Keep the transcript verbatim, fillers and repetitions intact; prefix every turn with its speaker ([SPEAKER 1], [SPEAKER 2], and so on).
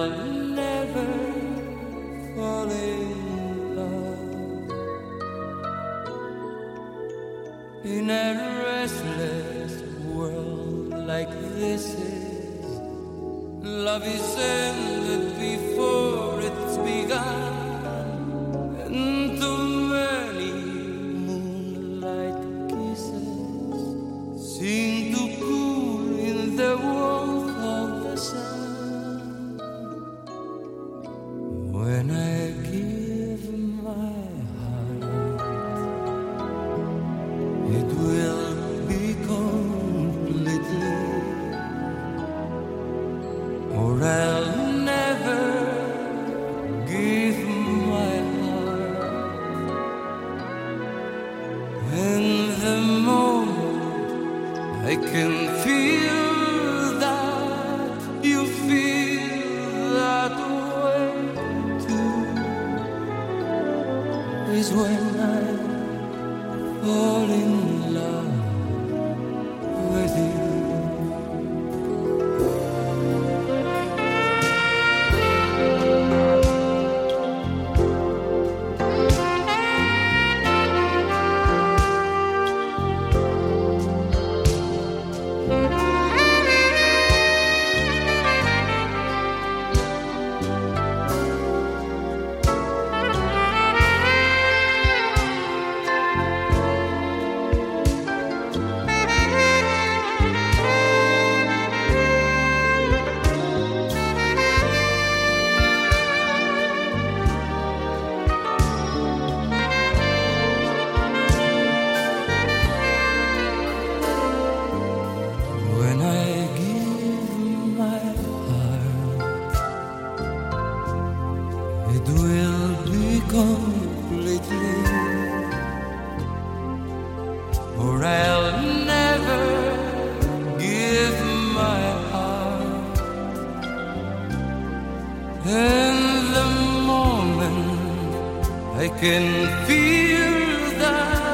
[SPEAKER 1] I'll never fall in love. In a restless world like this is, love is ended before it's begun, and too many moonlight kisses seem to cool in the warmth of the sun. When I give my heart, it will be completely, or I'll never give my heart. In the moment I can feel that you feel that way too, is when I fall in love with you. When I give my heart, it will be completely, or I'll never give my heart. In the moment I can feel that